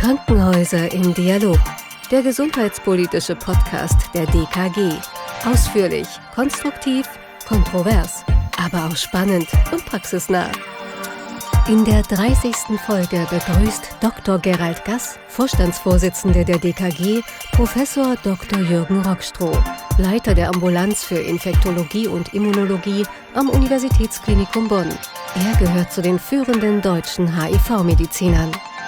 Krankenhäuser im Dialog, der gesundheitspolitische Podcast der DKG. Ausführlich, konstruktiv, kontrovers, aber auch spannend und praxisnah. In der 30. Folge begrüßt Dr. Gerald Gass, Vorstandsvorsitzende der DKG, Professor Dr. Jürgen Rockstroh, Leiter der Ambulanz für Infektologie und Immunologie am Universitätsklinikum Bonn. Er gehört zu den führenden deutschen HIV-Medizinern.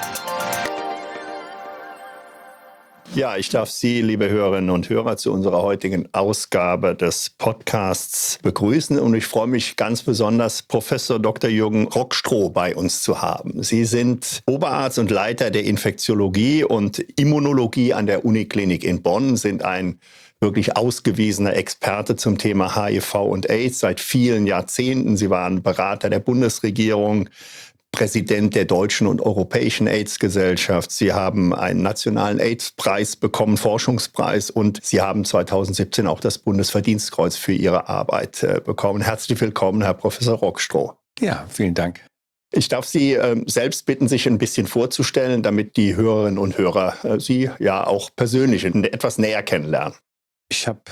Ja, ich darf Sie, liebe Hörerinnen und Hörer, zu unserer heutigen Ausgabe des Podcasts begrüßen. Und ich freue mich ganz besonders, Professor Dr. Jürgen Rockstroh bei uns zu haben. Sie sind Oberarzt und Leiter der Infektiologie und Immunologie an der Uniklinik in Bonn, sind ein wirklich ausgewiesener Experte zum Thema HIV und AIDS seit vielen Jahrzehnten. Sie waren Berater der Bundesregierung, Präsident der Deutschen und Europäischen AIDS-Gesellschaft. Sie haben einen nationalen AIDS-Preis bekommen, Forschungspreis, und Sie haben 2017 auch das Bundesverdienstkreuz für Ihre Arbeit bekommen. Herzlich willkommen, Herr Professor Rockstroh. Ja, vielen Dank. Ich darf Sie selbst bitten, sich ein bisschen vorzustellen, damit die Hörerinnen und Hörer Sie ja auch persönlich etwas näher kennenlernen. Ich habe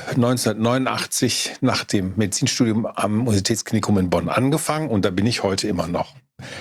1989 nach dem Medizinstudium am Universitätsklinikum in Bonn angefangen und da bin ich heute immer noch.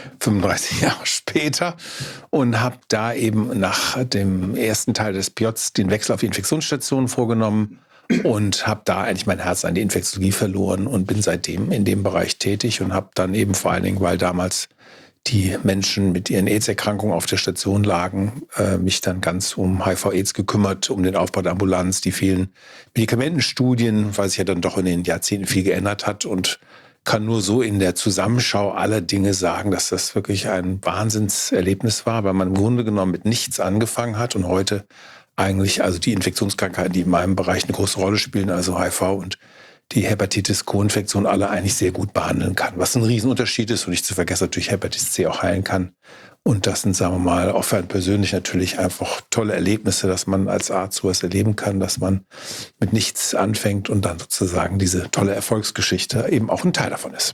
35 Jahre später, und habe da eben nach dem ersten Teil des PJs den Wechsel auf die Infektionsstation vorgenommen und habe da eigentlich mein Herz an die Infektiologie verloren und bin seitdem in dem Bereich tätig und habe dann eben vor allen Dingen, weil damals die Menschen mit ihren AIDS-Erkrankungen auf der Station lagen, mich dann ganz um HIV-AIDS gekümmert, um den Aufbau der Ambulanz, die vielen Medikamentenstudien, weil sich ja dann doch in den Jahrzehnten viel geändert hat, und kann nur so in der Zusammenschau aller Dinge sagen, dass das wirklich ein Wahnsinnserlebnis war, weil man im Grunde genommen mit nichts angefangen hat und heute eigentlich also die Infektionskrankheiten, die in meinem Bereich eine große Rolle spielen, also HIV und die Hepatitis-Co-Infektion, alle eigentlich sehr gut behandeln kann. Was ein Riesenunterschied ist und nicht zu vergessen natürlich Hepatitis C auch heilen kann. Und das sind, sagen wir mal, auch für einen persönlich natürlich einfach tolle Erlebnisse, dass man als Arzt sowas erleben kann, dass man mit nichts anfängt und dann sozusagen diese tolle Erfolgsgeschichte eben auch ein Teil davon ist.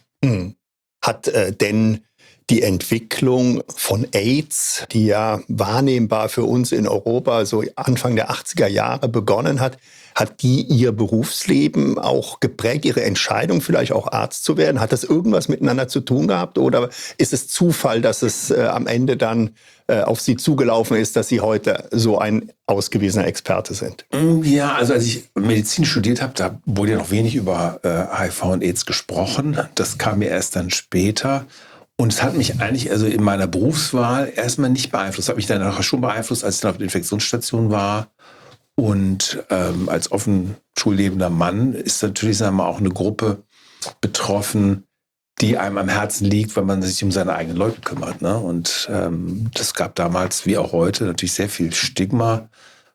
Hat denn die Entwicklung von AIDS, die ja wahrnehmbar für uns in Europa so Anfang der 80er Jahre begonnen hat, hat die Ihr Berufsleben auch geprägt, Ihre Entscheidung vielleicht auch Arzt zu werden? Hat das irgendwas miteinander zu tun gehabt, oder ist es Zufall, dass es am Ende dann auf Sie zugelaufen ist, dass Sie heute so ein ausgewiesener Experte sind? Ja, also als ich Medizin studiert habe, da wurde ja noch wenig über HIV und AIDS gesprochen. Das kam mir erst dann später. Und es hat mich eigentlich also in meiner Berufswahl erstmal nicht beeinflusst. Es hat mich dann nachher schon beeinflusst, als ich dann auf der Infektionsstation war. Und als offen schullebender Mann ist natürlich, sagen wir mal, auch eine Gruppe betroffen, die einem am Herzen liegt, weil man sich um seine eigenen Leute kümmert. Ne? Und das gab damals, wie auch heute, natürlich sehr viel Stigma.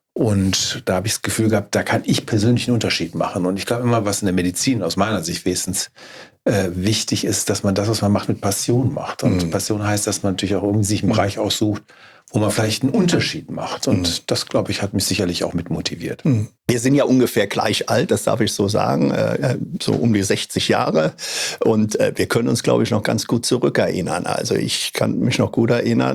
Und da habe ich das Gefühl gehabt, da kann ich persönlich einen Unterschied machen. Und ich glaube immer, was in der Medizin aus meiner Sicht wenigstens wichtig ist, dass man das, was man macht, mit Passion macht. Und Passion heißt, dass man natürlich auch irgendwie sich einen Bereich aussucht, wo man vielleicht einen Unterschied macht. Und das, glaube ich, hat mich sicherlich auch mit motiviert. Wir sind ja ungefähr gleich alt, das darf ich so sagen, so um die 60 Jahre. Und wir können uns, glaube ich, noch ganz gut zurückerinnern. Also ich kann mich noch gut erinnern,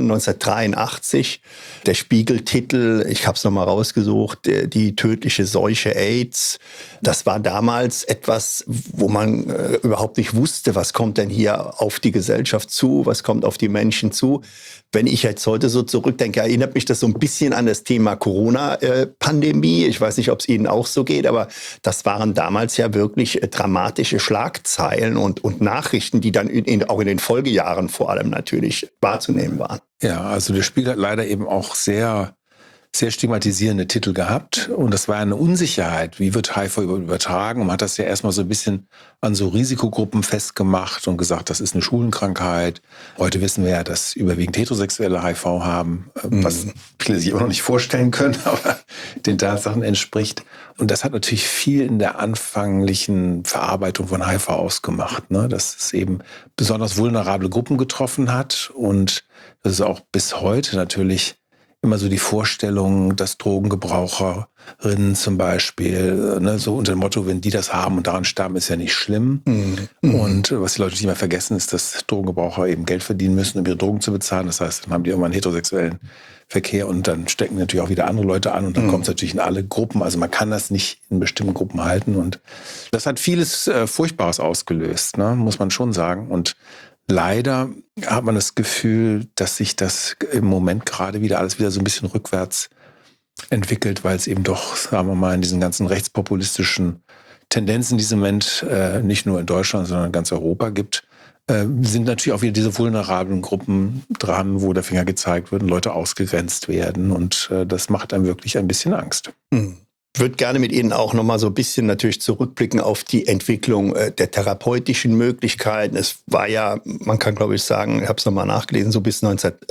1983, der Spiegeltitel, ich habe es nochmal rausgesucht, die tödliche Seuche AIDS. Das war damals etwas, wo man überhaupt nicht wusste, was kommt denn hier auf die Gesellschaft zu, was kommt auf die Menschen zu. Wenn ich jetzt heute so zurückdenke, erinnert mich das so ein bisschen an das Thema Corona-Pandemie. Ich weiß nicht, ob es Ihnen auch so geht, aber das waren damals ja wirklich dramatische Schlagzeilen und Nachrichten, die dann auch in den Folgejahren vor allem natürlich wahrzunehmen waren. Ja, also der Spiegel hat leider eben auch sehr stigmatisierende Titel gehabt. Und das war eine Unsicherheit. Wie wird HIV übertragen? Und man hat das ja erstmal so ein bisschen an so Risikogruppen festgemacht und gesagt, das ist eine Schulenkrankheit. Heute wissen wir ja, dass überwiegend Heterosexuelle HIV haben, was viele sich immer noch nicht vorstellen können, aber den Tatsachen entspricht. Und das hat natürlich viel in der anfänglichen Verarbeitung von HIV ausgemacht, ne? Dass es eben besonders vulnerable Gruppen getroffen hat und dass es auch bis heute natürlich immer so die Vorstellung, dass Drogengebraucherinnen zum Beispiel, so unter dem Motto, wenn die das haben und daran sterben, ist ja nicht schlimm. Und was die Leute nicht mehr vergessen, ist, dass Drogengebraucher eben Geld verdienen müssen, um ihre Drogen zu bezahlen. Das heißt, dann haben die irgendwann einen heterosexuellen Verkehr und dann stecken natürlich auch wieder andere Leute an und dann kommt es natürlich in alle Gruppen. Also man kann das nicht in bestimmten Gruppen halten und das hat vieles Furchtbares ausgelöst, ne? Muss man schon sagen. Und leider hat man das Gefühl, dass sich das im Moment gerade wieder alles wieder so ein bisschen rückwärts entwickelt, weil es eben doch, sagen wir mal, in diesen ganzen rechtspopulistischen Tendenzen in diesem Moment nicht nur in Deutschland, sondern in ganz Europa gibt, sind natürlich auch wieder diese vulnerablen Gruppen dran, wo der Finger gezeigt wird und Leute ausgegrenzt werden. Und das macht einem wirklich ein bisschen Angst. Ich würde gerne mit Ihnen auch noch mal so ein bisschen natürlich zurückblicken auf die Entwicklung der therapeutischen Möglichkeiten. Es war ja, man kann glaube ich sagen, ich habe es noch mal nachgelesen, so bis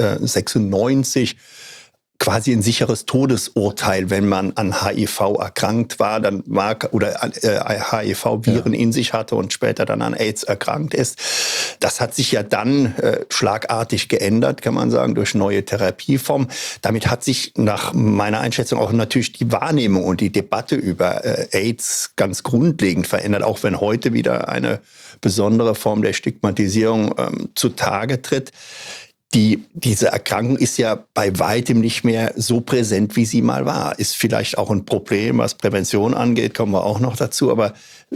1996 quasi ein sicheres Todesurteil, wenn man an HIV erkrankt war, dann war oder HIV-Viren in sich hatte und später dann an AIDS erkrankt ist. Das hat sich ja dann schlagartig geändert, kann man sagen, durch neue Therapieformen. Damit hat sich nach meiner Einschätzung auch natürlich die Wahrnehmung und die Debatte über AIDS ganz grundlegend verändert, auch wenn heute wieder eine besondere Form der Stigmatisierung zutage tritt. Diese Erkrankung ist ja bei weitem nicht mehr so präsent, wie sie mal war. Ist vielleicht auch ein Problem, was Prävention angeht, kommen wir auch noch dazu. Aber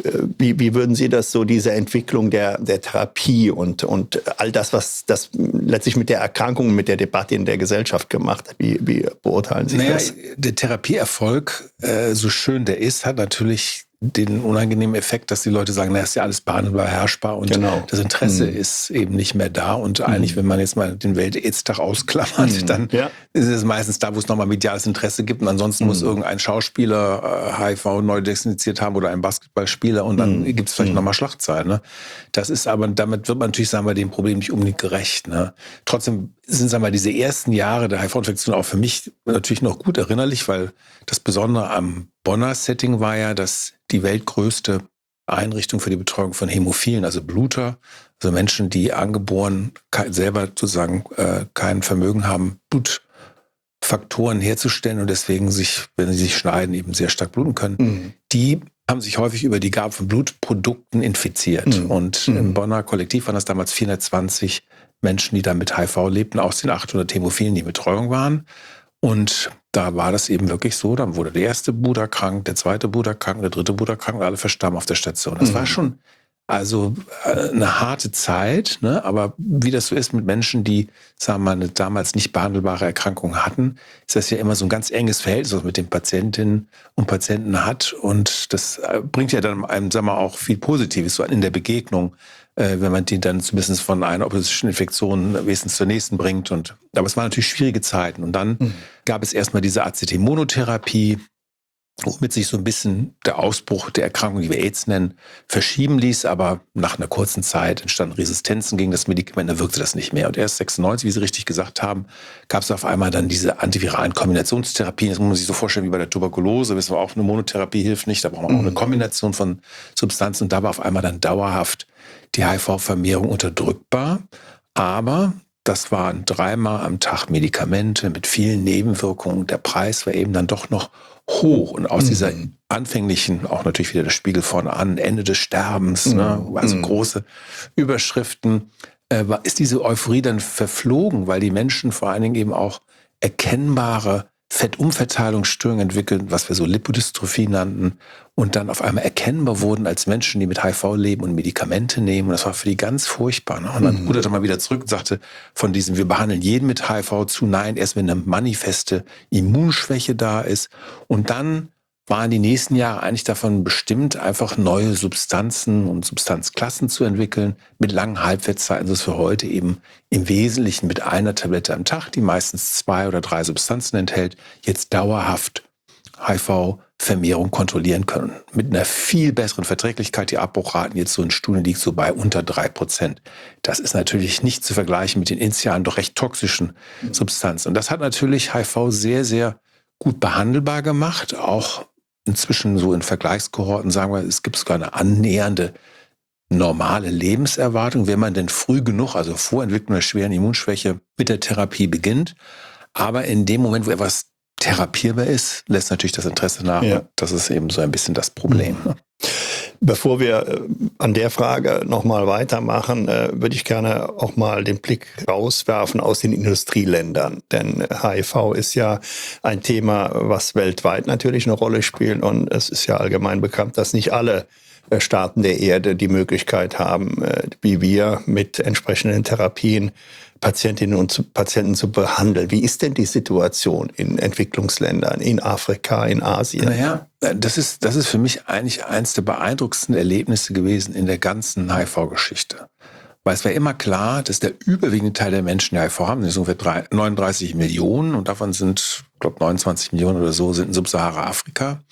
wie würden Sie das so, diese Entwicklung der Therapie und all das, was das letztlich mit der Erkrankung, mit der Debatte in der Gesellschaft gemacht hat, wie beurteilen Sie das? Der Therapieerfolg, so schön der ist, hat natürlich den unangenehmen Effekt, dass die Leute sagen, ist ja alles behandelbar, beherrschbar und das Interesse ist eben nicht mehr da. Und eigentlich, wenn man jetzt mal den Welt-AIDS-Tag ausklammert, dann ist es meistens da, wo es nochmal mediales Interesse gibt. Und ansonsten muss irgendein Schauspieler HIV neu diagnostiziert haben oder ein Basketballspieler und dann gibt es vielleicht nochmal Schlagzeilen. Ne? Das ist aber, damit wird man natürlich, sagen wir, dem Problem nicht unbedingt gerecht. Ne? Trotzdem sind, sagen wir, diese ersten Jahre der HIV-Infektion auch für mich natürlich noch gut erinnerlich, weil das Besondere am Bonner Setting war ja, dass die weltgrößte Einrichtung für die Betreuung von Hämophilen, also Bluter, also Menschen, die angeboren selber sozusagen kein Vermögen haben, Blutfaktoren herzustellen und deswegen sich, wenn sie sich schneiden, eben sehr stark bluten können, die haben sich häufig über die Gabe von Blutprodukten infiziert. Und im Bonner Kollektiv waren das damals 420 Menschen, die da mit HIV lebten, aus den 800 Hämophilen, die in Betreuung waren. Und da war das eben wirklich so, dann wurde der erste Bruder krank, der zweite Bruder krank, der dritte Bruder krank und alle verstarben auf der Station. Das war schon also eine harte Zeit, ne? Aber wie das so ist mit Menschen, die, sagen wir mal, eine damals nicht behandelbare Erkrankung hatten, ist das ja immer so ein ganz enges Verhältnis, was mit den Patientinnen und Patienten hat. Und das bringt ja dann einem, sagen wir mal, auch viel Positives so in der Begegnung, wenn man die dann zumindest von einer opportunistischen Infektion wenigstens zur nächsten bringt. Aber es waren natürlich schwierige Zeiten. Und dann gab es erstmal diese ACT-Monotherapie, womit sich so ein bisschen der Ausbruch der Erkrankung, die wir AIDS nennen, verschieben ließ. Aber nach einer kurzen Zeit entstanden Resistenzen gegen das Medikament, da wirkte das nicht mehr. Und erst 96, wie Sie richtig gesagt haben, gab es auf einmal dann diese antiviralen Kombinationstherapien. Das muss man sich so vorstellen wie bei der Tuberkulose. Wissen wir auch, eine Monotherapie hilft nicht. Da braucht man auch eine Kombination von Substanzen. Und da war auf einmal dann dauerhaft die HIV-Vermehrung unterdrückbar. Aber das waren 3-mal am Tag Medikamente mit vielen Nebenwirkungen. Der Preis war eben dann doch noch hoch. Und aus dieser anfänglichen, auch natürlich wieder der Spiegel vorne an, Ende des Sterbens, also große Überschriften, ist diese Euphorie dann verflogen, weil die Menschen vor allen Dingen eben auch erkennbare Fettumverteilungsstörungen entwickeln, was wir so Lipodystrophie nannten, und dann auf einmal erkennbar wurden als Menschen, die mit HIV leben und Medikamente nehmen. Und das war für die ganz furchtbar. Ne? Und dann ruderte mal wieder zurück und sagte von diesem, wir behandeln jeden mit HIV zu, nein, erst wenn eine manifeste Immunschwäche da ist. Und dann waren die nächsten Jahre eigentlich davon bestimmt, einfach neue Substanzen und Substanzklassen zu entwickeln mit langen Halbwertszeiten, so dass wir heute eben im Wesentlichen mit einer Tablette am Tag, die meistens 2 oder 3 Substanzen enthält, jetzt dauerhaft HIV-Vermehrung kontrollieren können. Mit einer viel besseren Verträglichkeit. Die Abbruchraten jetzt so in Studien liegt so bei unter 3%. Das ist natürlich nicht zu vergleichen mit den initialen, doch recht toxischen Substanzen. Und das hat natürlich HIV sehr, sehr gut behandelbar gemacht, auch inzwischen so in Vergleichskohorten sagen wir, es gibt sogar eine annähernde normale Lebenserwartung, wenn man denn früh genug, also vor Entwicklung der schweren Immunschwäche, mit der Therapie beginnt. Aber in dem Moment, wo etwas therapierbar ist, lässt natürlich das Interesse nach. Ja. Das ist eben so ein bisschen das Problem. Bevor wir an der Frage nochmal weitermachen, würde ich gerne auch mal den Blick rauswerfen aus den Industrieländern. Denn HIV ist ja ein Thema, was weltweit natürlich eine Rolle spielt. Und es ist ja allgemein bekannt, dass nicht alle Staaten der Erde die Möglichkeit haben, wie wir mit entsprechenden Therapien Patientinnen und Patienten zu behandeln. Wie ist denn die Situation in Entwicklungsländern, in Afrika, in Asien? Naja, das ist für mich eigentlich eines der beeindruckendsten Erlebnisse gewesen in der ganzen HIV-Geschichte. Weil es war immer klar, dass der überwiegende Teil der Menschen, die HIV haben, das sind ungefähr 39 Millionen und davon sind, ich glaube 29 Millionen oder so, sind in Subsahara-Afrika.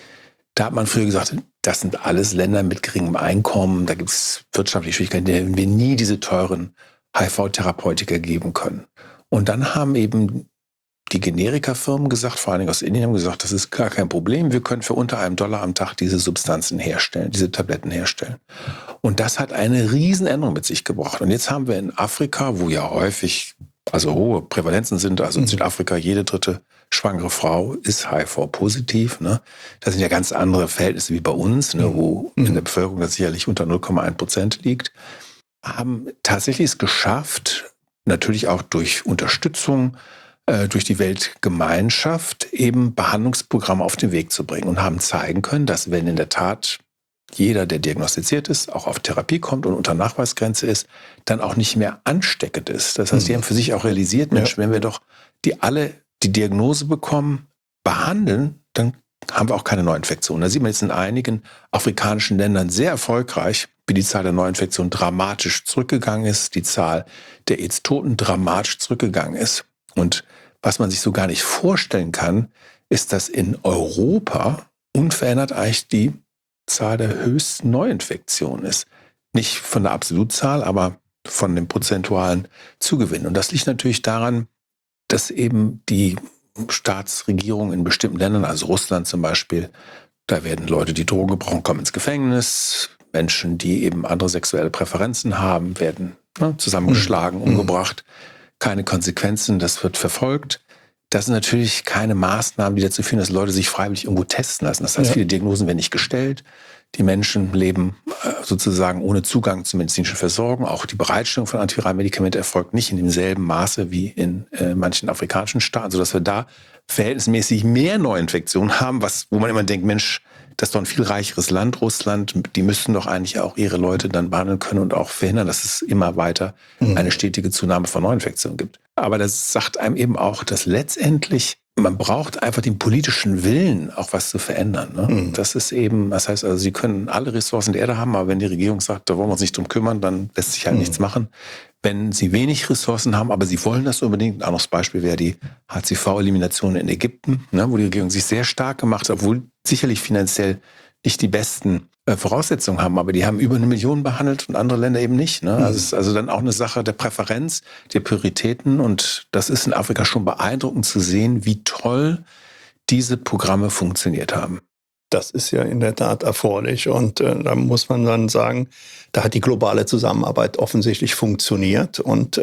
Da hat man früher gesagt, das sind alles Länder mit geringem Einkommen, da gibt es wirtschaftliche Schwierigkeiten, denen wir nie diese teuren HIV-Therapeutika geben können. Und dann haben eben die Generikafirmen gesagt, vor allen Dingen aus Indien, haben gesagt, das ist gar kein Problem, wir können für unter $1 am Tag diese Substanzen herstellen, diese Tabletten herstellen. Und das hat eine Riesenänderung mit sich gebracht. Und jetzt haben wir in Afrika, wo ja häufig also hohe Prävalenzen sind, also in Südafrika jede dritte schwangere Frau ist HIV-positiv. Ne? Das sind ja ganz andere Verhältnisse wie bei uns, ne, wo in der Bevölkerung das sicherlich unter 0,1% liegt. Haben tatsächlich es geschafft, natürlich auch durch Unterstützung durch die Weltgemeinschaft, eben Behandlungsprogramme auf den Weg zu bringen und haben zeigen können, dass wenn in der Tat jeder, der diagnostiziert ist, auch auf Therapie kommt und unter Nachweisgrenze ist, dann auch nicht mehr ansteckend ist. Das heißt, die haben für sich auch realisiert, Mensch, wenn wir doch die alle die Diagnose bekommen, behandeln, dann haben wir auch keine Neuinfektionen. Da sieht man jetzt in einigen afrikanischen Ländern sehr erfolgreich, wie die Zahl der Neuinfektionen dramatisch zurückgegangen ist, die Zahl der AIDS-Toten dramatisch zurückgegangen ist. Und was man sich so gar nicht vorstellen kann, ist, dass in Europa unverändert eigentlich die Zahl der höchsten Neuinfektionen ist. Nicht von der Absolutzahl, aber von dem prozentualen Zugewinn. Und das liegt natürlich daran, dass eben die Staatsregierung in bestimmten Ländern, also Russland zum Beispiel, da werden Leute, die Drogen gebrauchen, kommen ins Gefängnis. Menschen, die eben andere sexuelle Präferenzen haben, werden zusammengeschlagen, umgebracht. Keine Konsequenzen, das wird verfolgt. Das sind natürlich keine Maßnahmen, die dazu führen, dass Leute sich freiwillig irgendwo testen lassen. Das heißt, viele Diagnosen werden nicht gestellt. Die Menschen leben sozusagen ohne Zugang zur medizinischen Versorgung. Auch die Bereitstellung von antiviralen Medikamenten erfolgt nicht in demselben Maße wie in manchen afrikanischen Staaten, sodass wir da verhältnismäßig mehr Neuinfektionen haben, wo man immer denkt, Mensch, das ist doch ein viel reicheres Land, Russland, die müssten doch eigentlich auch ihre Leute dann behandeln können und auch verhindern, dass es immer weiter eine stetige Zunahme von Neuinfektionen gibt. Aber das sagt einem eben auch, dass letztendlich man braucht einfach den politischen Willen, auch was zu verändern. Ne? Das ist eben, das heißt also, sie können alle Ressourcen der Erde haben, aber wenn die Regierung sagt, da wollen wir uns nicht drum kümmern, dann lässt sich halt nichts machen. Wenn sie wenig Ressourcen haben, aber sie wollen das unbedingt. Ein anderes Beispiel wäre die HCV-Elimination in Ägypten, ne, wo die Regierung sich sehr stark gemacht hat, obwohl sicherlich finanziell nicht die besten Voraussetzungen haben, aber die haben über 1 Million behandelt und andere Länder eben nicht. Ne? Also es ist also dann auch eine Sache der Präferenz, der Prioritäten und das ist in Afrika schon beeindruckend zu sehen, wie toll diese Programme funktioniert haben. Das ist ja in der Tat erforderlich und da muss man dann sagen, da hat die globale Zusammenarbeit offensichtlich funktioniert und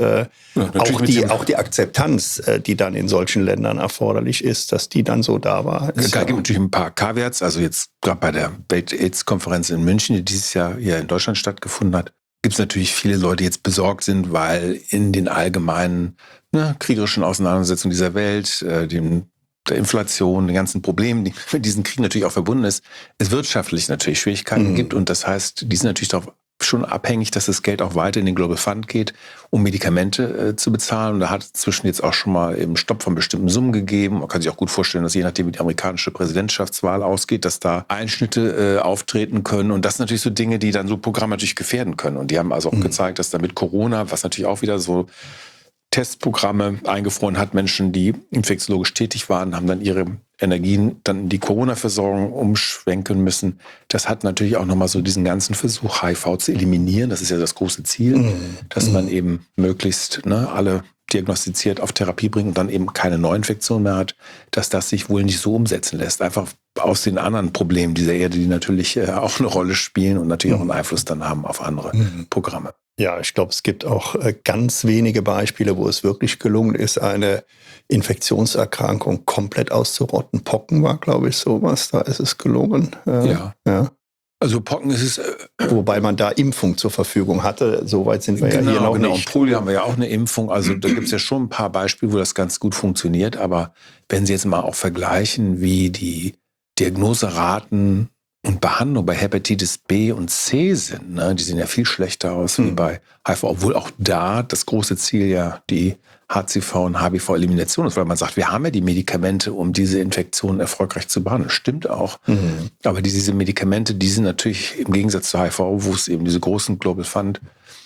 auch die Akzeptanz, die dann in solchen Ländern erforderlich ist, dass die dann so da war. Es gibt natürlich ein paar Caveats, also jetzt gerade bei der Welt-AIDS-Konferenz in München, die dieses Jahr hier in Deutschland stattgefunden hat, gibt es natürlich viele Leute, die jetzt besorgt sind, weil in den allgemeinen kriegerischen Auseinandersetzungen dieser Welt, der Inflation, den ganzen Problemen, die mit diesen Kriegen natürlich auch verbunden ist, es wirtschaftlich natürlich Schwierigkeiten gibt und das heißt, die sind natürlich darauf schon abhängig, dass das Geld auch weiter in den Global Fund geht, um Medikamente zu bezahlen. Und da hat es zwischen jetzt auch schon mal eben Stopp von bestimmten Summen gegeben. Man kann sich auch gut vorstellen, dass je nachdem, wie die amerikanische Präsidentschaftswahl ausgeht, dass da Einschnitte auftreten können. Und das sind natürlich so Dinge, die dann so Programme natürlich gefährden können. Und die haben also auch gezeigt, dass da mit Corona, was natürlich auch wieder so Testprogramme eingefroren hat. Menschen, die infektiologisch tätig waren, haben dann ihre Energien dann in die Corona-Versorgung umschwenken müssen. Das hat natürlich auch nochmal so diesen ganzen Versuch, HIV zu eliminieren. Das ist ja das große Ziel, dass man eben möglichst alle diagnostiziert auf Therapie bringt und dann eben keine Neuinfektion mehr hat, dass das sich wohl nicht so umsetzen lässt. Einfach aus den anderen Problemen dieser Erde, die natürlich auch eine Rolle spielen und natürlich auch einen Einfluss dann haben auf andere Programme. Ja, ich glaube, es gibt auch ganz wenige Beispiele, wo es wirklich gelungen ist, eine Infektionserkrankung komplett auszurotten. Pocken war, glaube ich, sowas. Da ist es gelungen. Ja. Ja. Also Pocken ist es... Wobei man da Impfung zur Verfügung hatte. Soweit sind wir ja hier noch nicht. Und Polio haben wir ja auch eine Impfung. Also da gibt es ja schon ein paar Beispiele, wo das ganz gut funktioniert. Aber wenn Sie jetzt mal auch vergleichen, wie die Diagnoseraten und Behandlung bei Hepatitis B und C sind, ne? Die sehen ja viel schlechter aus wie bei HIV, obwohl auch da das große Ziel ja die HCV und HBV-Elimination ist, weil man sagt, wir haben ja die Medikamente, um diese Infektionen erfolgreich zu behandeln. Stimmt auch. Aber diese Medikamente, die sind natürlich im Gegensatz zu HIV, wo es eben diese großen Global Fund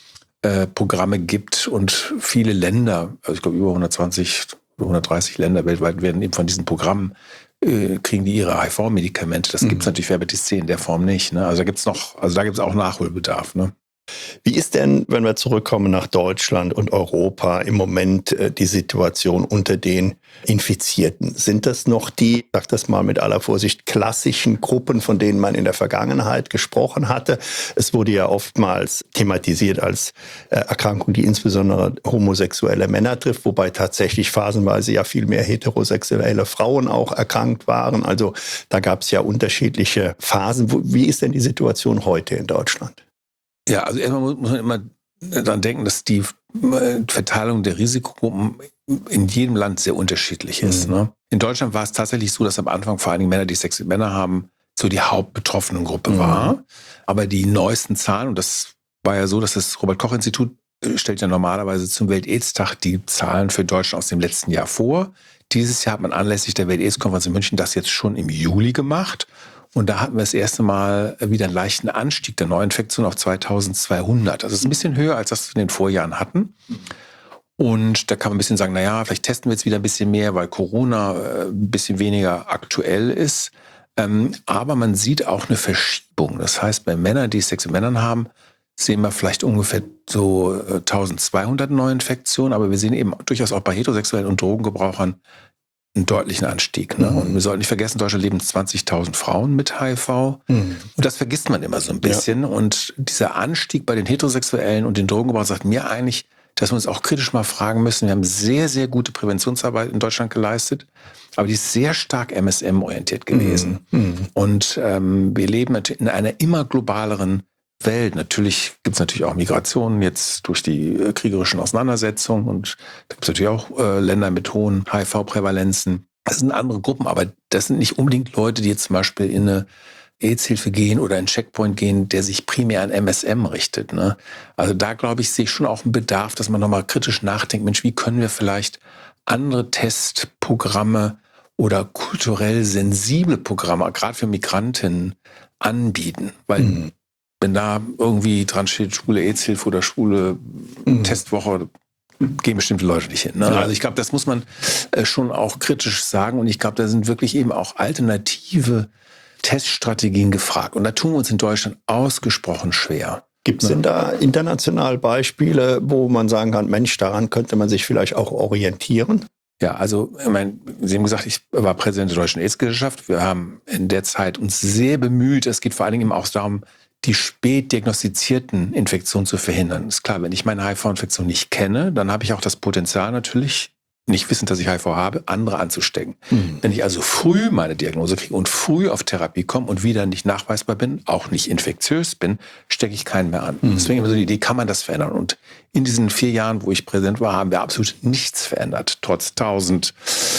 Programme gibt und viele Länder, also ich glaube über 120, 130 Länder weltweit werden eben von diesen Programmen kriegen die ihre HIV-Medikamente. Das gibt es natürlich für Hepatitis C in der Form nicht. Ne? Also da gibt es auch Nachholbedarf. Ne? Wie ist denn, wenn wir zurückkommen nach Deutschland und Europa, im Moment die Situation unter den Infizierten? Sind das noch die, ich sag das mal mit aller Vorsicht, klassischen Gruppen, von denen man in der Vergangenheit gesprochen hatte? Es wurde ja oftmals thematisiert als Erkrankung, die insbesondere homosexuelle Männer trifft, wobei tatsächlich phasenweise ja viel mehr heterosexuelle Frauen auch erkrankt waren. Also da gab es ja unterschiedliche Phasen. Wie ist denn die Situation heute in Deutschland? Ja, also erstmal muss man immer daran denken, dass die Verteilung der Risikogruppen in jedem Land sehr unterschiedlich ist. Ne? In Deutschland war es tatsächlich so, dass am Anfang vor allen Dingen Männer, die Sex mit Männern haben, so die hauptbetroffene Gruppe war. Aber die neuesten Zahlen, und das war ja so, dass das Robert-Koch-Institut stellt ja normalerweise zum Welt-Aids-Tag die Zahlen für Deutschland aus dem letzten Jahr vor. Dieses Jahr hat man anlässlich der Welt-Aids-Konferenz in München das jetzt schon im Juli gemacht. Und da hatten wir das erste Mal wieder einen leichten Anstieg der Neuinfektion auf 2200. Das ist ein bisschen höher, als das wir in den Vorjahren hatten. Und da kann man ein bisschen sagen, naja, vielleicht testen wir jetzt wieder ein bisschen mehr, weil Corona ein bisschen weniger aktuell ist. Aber man sieht auch eine Verschiebung. Das heißt, bei Männern, die Sex mit Männern haben, sehen wir vielleicht ungefähr so 1200 Neuinfektionen. Aber wir sehen eben durchaus auch bei Heterosexuellen und Drogengebrauchern einen deutlichen Anstieg. Ne? Und wir sollten nicht vergessen, in Deutschland leben 20.000 Frauen mit HIV. Und das vergisst man immer so ein bisschen. Ja. Und dieser Anstieg bei den Heterosexuellen und den Drogengebrauchern sagt mir eigentlich, dass wir uns auch kritisch mal fragen müssen. Wir haben sehr, sehr gute Präventionsarbeit in Deutschland geleistet, aber die ist sehr stark MSM-orientiert gewesen. Und wir leben in einer immer globaleren Welt. Natürlich gibt es natürlich auch Migrationen jetzt durch die kriegerischen Auseinandersetzungen und da gibt es natürlich auch Länder mit hohen HIV-Prävalenzen. Das sind andere Gruppen, aber das sind nicht unbedingt Leute, die jetzt zum Beispiel in eine AIDS-Hilfe gehen oder in Checkpoint gehen, der sich primär an MSM richtet. Ne? Also da, glaube ich, sehe ich schon auch einen Bedarf, dass man nochmal kritisch nachdenkt, Mensch, wie können wir vielleicht andere Testprogramme oder kulturell sensible Programme, gerade für Migrantinnen, anbieten? Weil wenn da irgendwie dran steht, schwule AIDS-Hilfe oder schwule Testwoche, gehen bestimmte Leute nicht hin. Ne? Ja. Also ich glaube, das muss man schon auch kritisch sagen. Und ich glaube, da sind wirklich eben auch alternative Teststrategien gefragt. Und da tun wir uns in Deutschland ausgesprochen schwer. Gibt es denn da international Beispiele, wo man sagen kann, Mensch, daran könnte man sich vielleicht auch orientieren? Ja, also ich meine, Sie haben gesagt, ich war Präsident der Deutschen AIDS-Gesellschaft. Wir haben in der Zeit uns sehr bemüht. Es geht vor allen Dingen eben auch darum, die spät diagnostizierten Infektionen zu verhindern. Ist klar, wenn ich meine HIV-Infektion nicht kenne, dann habe ich auch das Potenzial natürlich, nicht wissend, dass ich HIV habe, andere anzustecken. Wenn ich also früh meine Diagnose kriege und früh auf Therapie komme und wieder nicht nachweisbar bin, auch nicht infektiös bin, stecke ich keinen mehr an. Deswegen immer so die Idee, kann man das verändern? Und in diesen 4 Jahren, wo ich Präsident war, haben wir absolut nichts verändert. Trotz 1000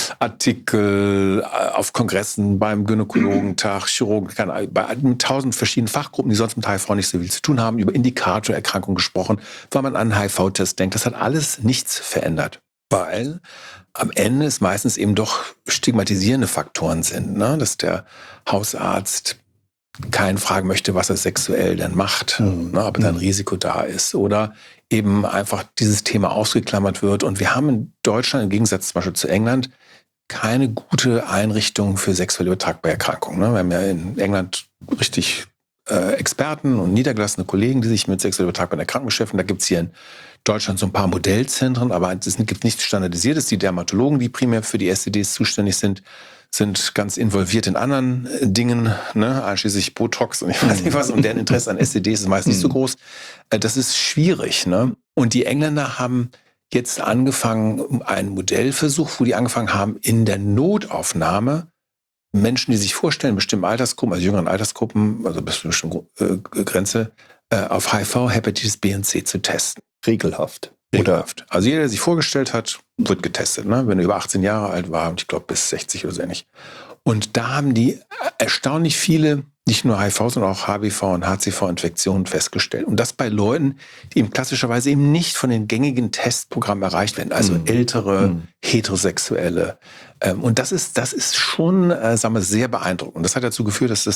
Artikel auf Kongressen, beim Gynäkologentag, Chirurgen, bei 1000 verschiedenen Fachgruppen, die sonst mit HIV nicht so viel zu tun haben, über Indikatorerkrankungen gesprochen, weil man an einen HIV-Test denkt. Das hat alles nichts verändert. Weil am Ende es meistens eben doch stigmatisierende Faktoren sind, ne? Dass der Hausarzt keinen fragen möchte, was er sexuell denn macht, ne? Ob da ein Risiko da ist oder eben einfach dieses Thema ausgeklammert wird. Und wir haben in Deutschland im Gegensatz zum Beispiel zu England keine gute Einrichtung für sexuell übertragbare Erkrankungen. Ne? Wir haben ja in England richtig Experten und niedergelassene Kollegen, die sich mit sexuell übertragbaren Erkrankungen beschäftigen. Da gibt es hier in Deutschland so ein paar Modellzentren, aber es gibt nichts Standardisiertes. Die Dermatologen, die primär für die STDs zuständig sind, sind ganz involviert in anderen Dingen, ne, einschließlich Botox und ich weiß nicht was, und deren Interesse an STDs ist meist nicht so groß. Das ist schwierig, ne? Und die Engländer haben jetzt angefangen, einen Modellversuch, wo die angefangen haben, in der Notaufnahme Menschen, die sich vorstellen, bestimmten Altersgruppen, also jüngeren Altersgruppen, also bis zu einer bestimmten Grenze, auf HIV, Hepatitis B und C zu testen. Regelhaft. Regelhaft. Also jeder, der sich vorgestellt hat, wird getestet. Ne? Wenn er über 18 Jahre alt war, und ich glaube bis 60 oder so ähnlich. Und da haben die erstaunlich viele, nicht nur HIV, sondern auch HBV und HCV-Infektionen festgestellt. Und das bei Leuten, die eben klassischerweise eben nicht von den gängigen Testprogrammen erreicht werden. Also ältere, Heterosexuelle. Und das ist schon, sagen wir, sehr beeindruckend. Und das hat dazu geführt, dass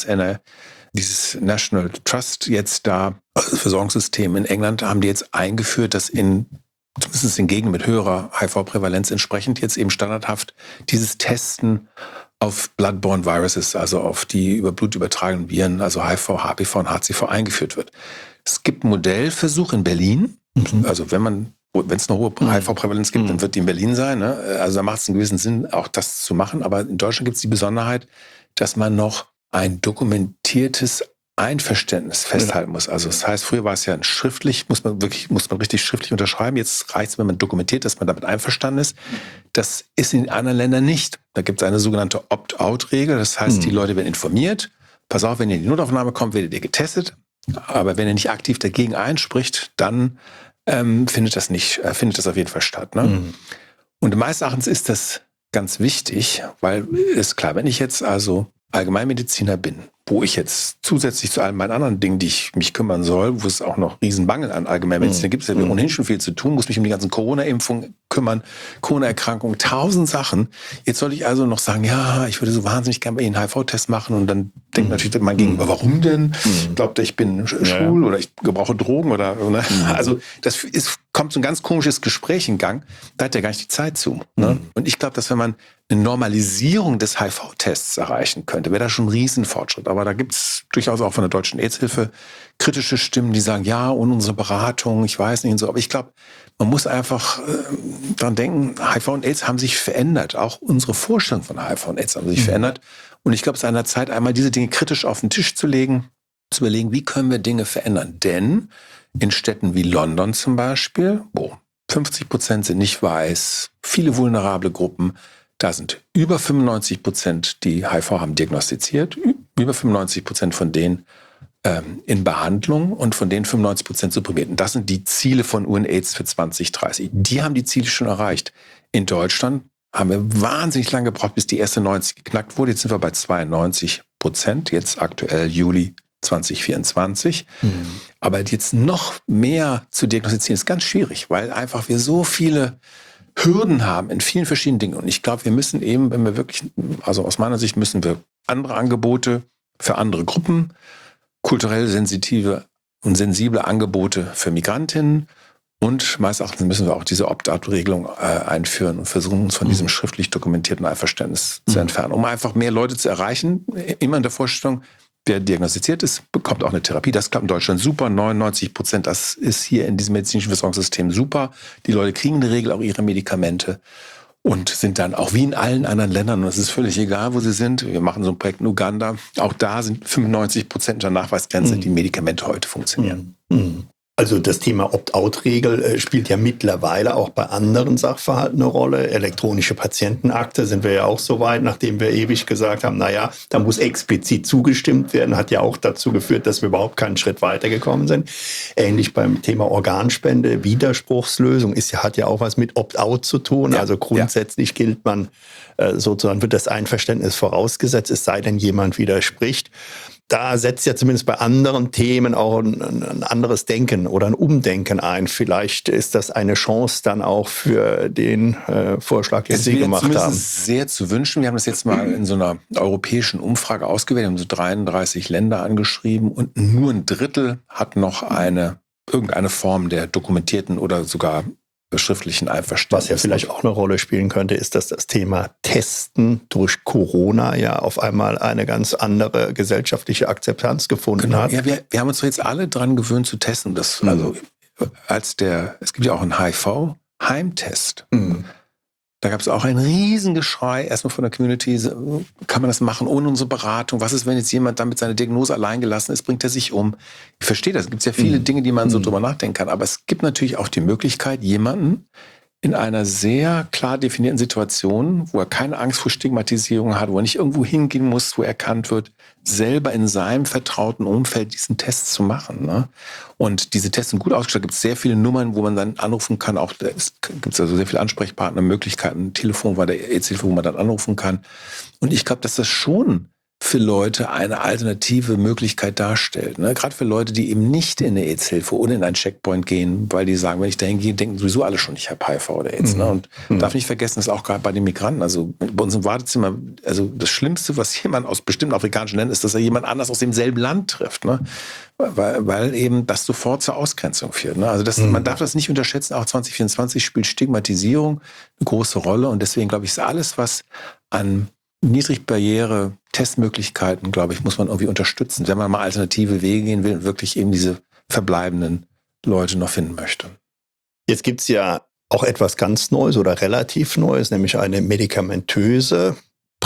dieses National Trust jetzt da, also das Versorgungssystem in England, haben die jetzt eingeführt, dass zumindest in Gegenden mit höherer HIV-Prävalenz entsprechend jetzt eben standardhaft dieses Testen auf Bloodborne Viruses, also auf die über Blut übertragenen Viren, also HIV, HPV und HCV eingeführt wird. Es gibt einen Modellversuch in Berlin, also wenn es eine hohe HIV-Prävalenz gibt, dann wird die in Berlin sein. Ne? Also da macht es einen gewissen Sinn, auch das zu machen. Aber in Deutschland gibt es die Besonderheit, dass man noch ein dokumentiertes Einverständnis festhalten muss. Also das heißt, früher war es ja schriftlich, muss man richtig schriftlich unterschreiben. Jetzt reicht es, wenn man dokumentiert, dass man damit einverstanden ist. Das ist in anderen Ländern nicht. Da gibt es eine sogenannte Opt-out-Regel. Das heißt, die Leute werden informiert. Pass auf, wenn ihr in die Notaufnahme kommt, werdet ihr getestet. Aber wenn ihr nicht aktiv dagegen einspricht, dann findet das auf jeden Fall statt. Ne? Und meines Erachtens ist das ganz wichtig, weil ist klar, wenn ich jetzt also Allgemeinmediziner bin, wo ich jetzt zusätzlich zu all meinen anderen Dingen, die ich mich kümmern soll, wo es auch noch Riesenmangel an Allgemeinmediziner gibt, es ja ohnehin schon viel zu tun, muss mich um die ganzen Corona-Impfungen kümmern, Corona-Erkrankungen, 1000 Sachen. Jetzt soll ich also noch sagen, ja, ich würde so wahnsinnig gerne bei Ihnen einen HIV-Test machen und dann denkt natürlich mein Gegenüber, warum denn? Glaubt er, ich bin schwul oder ich gebrauche Drogen oder ne? Also kommt so ein ganz komisches Gespräch in Gang, da hat er gar nicht die Zeit zu. Ne? Und ich glaube, dass wenn man eine Normalisierung des HIV-Tests erreichen könnte, wäre das schon ein Riesenfortschritt. Aber da gibt es durchaus auch von der Deutschen AIDS-Hilfe kritische Stimmen, die sagen, ja, ohne unsere Beratung, ich weiß nicht und so. Aber ich glaube, man muss einfach dran denken, HIV und AIDS haben sich verändert. Auch unsere Vorstellung von HIV und AIDS haben sich verändert. Und ich glaube, es ist an der Zeit, einmal diese Dinge kritisch auf den Tisch zu legen, zu überlegen, wie können wir Dinge verändern. Denn in Städten wie London zum Beispiel, wo 50% sind nicht weiß, viele vulnerable Gruppen, da sind über 95%, die HIV haben, diagnostiziert, über 95% von denen in Behandlung und von denen 95% supprimiert. Und das sind die Ziele von UNAIDS für 2030. Die haben die Ziele schon erreicht. In Deutschland haben wir wahnsinnig lange gebraucht, bis die erste 90 geknackt wurde. Jetzt sind wir bei 92%, jetzt aktuell Juli 2024. Aber jetzt noch mehr zu diagnostizieren ist ganz schwierig, weil einfach wir so viele Hürden haben in vielen verschiedenen Dingen. Und ich glaube, wir müssen eben, wenn wir wirklich, also aus meiner Sicht müssen wir andere Angebote für andere Gruppen, kulturell sensitive und sensible Angebote für Migrantinnen und meines Erachtens müssen wir auch diese Opt-out-Regelung einführen und versuchen, uns von diesem schriftlich dokumentierten Einverständnis zu entfernen, um einfach mehr Leute zu erreichen. Immer in der Vorstellung, wer diagnostiziert ist, bekommt auch eine Therapie. Das klappt in Deutschland super, 99%. Das ist hier in diesem medizinischen Versorgungssystem super. Die Leute kriegen in der Regel auch ihre Medikamente und sind dann auch wie in allen anderen Ländern, und es ist völlig egal, wo sie sind. Wir machen so ein Projekt in Uganda. Auch da sind 95% der Nachweisgrenze, die Medikamente heute funktionieren. Also das Thema Opt-out-Regel spielt ja mittlerweile auch bei anderen Sachverhalten eine Rolle. Elektronische Patientenakte sind wir ja auch so weit, nachdem wir ewig gesagt haben, naja, da muss explizit zugestimmt werden, hat ja auch dazu geführt, dass wir überhaupt keinen Schritt weitergekommen sind. Ähnlich beim Thema Organspende, Widerspruchslösung hat ja auch was mit Opt-out zu tun. Ja, also grundsätzlich gilt man, sozusagen wird das Einverständnis vorausgesetzt, es sei denn, jemand widerspricht. Da setzt ja zumindest bei anderen Themen auch ein anderes Denken oder ein Umdenken ein. Vielleicht ist das eine Chance dann auch für den Vorschlag, den Sie gemacht haben. Es ist sehr zu wünschen. Wir haben das jetzt mal in so einer europäischen Umfrage ausgewählt. Wir haben so 33 Länder angeschrieben und nur ein Drittel hat noch irgendeine Form der dokumentierten oder sogar schriftlichen Einverständnis. Was ja vielleicht auch eine Rolle spielen könnte, ist, dass das Thema Testen durch Corona ja auf einmal eine ganz andere gesellschaftliche Akzeptanz gefunden hat. Ja, wir haben uns jetzt alle dran gewöhnt zu testen. Es gibt ja auch einen HIV-Heimtest. Da gab es auch ein Riesengeschrei, erstmal von der Community, kann man das machen ohne unsere Beratung? Was ist, wenn jetzt jemand damit seine Diagnose allein gelassen ist, bringt er sich um? Ich verstehe das, es gibt ja viele Dinge, die man so drüber nachdenken kann, aber es gibt natürlich auch die Möglichkeit, jemanden in einer sehr klar definierten Situation, wo er keine Angst vor Stigmatisierung hat, wo er nicht irgendwo hingehen muss, wo er erkannt wird, selber in seinem vertrauten Umfeld diesen Test zu machen. Ne? Und diese Tests sind gut ausgestattet. Es gibt sehr viele Nummern, wo man dann anrufen kann. Auch es gibt also sehr viele Ansprechpartner, Möglichkeiten, Telefon war der AIDS-Hilfe, wo man dann anrufen kann. Und ich glaube, dass das schon für Leute eine alternative Möglichkeit darstellt. Ne? Gerade für Leute, die eben nicht in eine AIDS-Hilfe oder in einen Checkpoint gehen, weil die sagen, wenn ich dahin gehe, denken sowieso alle schon, ich habe HIV oder AIDS. Ne? Und darf nicht vergessen, dass auch gerade bei den Migranten, also bei uns im Wartezimmer, also das Schlimmste, was jemand aus bestimmten afrikanischen Ländern ist, dass er jemand anders aus demselben Land trifft. Ne? Weil eben das sofort zur Ausgrenzung führt. Ne? Also man darf das nicht unterschätzen. Auch 2024 spielt Stigmatisierung eine große Rolle. Und deswegen glaube ich, ist alles, was an Niedrigbarriere, Testmöglichkeiten, glaube ich, muss man irgendwie unterstützen, wenn man mal alternative Wege gehen will und wirklich eben diese verbleibenden Leute noch finden möchte. Jetzt gibt es ja auch etwas ganz Neues oder relativ Neues, nämlich eine medikamentöse